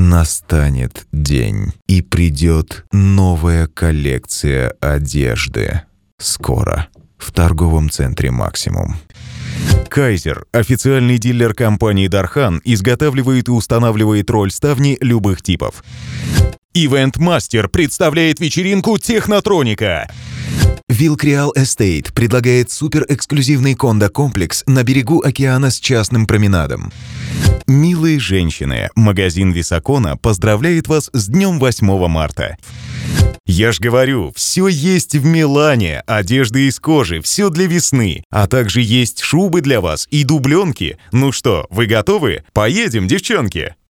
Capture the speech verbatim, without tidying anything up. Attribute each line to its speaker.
Speaker 1: Настанет день, и придет новая коллекция одежды. Скоро. В торговом центре «Максимум».
Speaker 2: Кайзер, официальный дилер компании Дархан, изготавливает и устанавливает рольставни любых типов. Event Master представляет вечеринку Технотроника.
Speaker 1: Вилкреал Эстейт предлагает суперэксклюзивный кондо-комплекс на берегу океана с частным променадом.
Speaker 2: Милые женщины, магазин Висакона поздравляет вас с днем восьмого марта. Я ж говорю, все есть в Милане, одежда из кожи, все для весны, а также есть шубы для вас и дубленки. Ну что, вы готовы? Поедем, девчонки!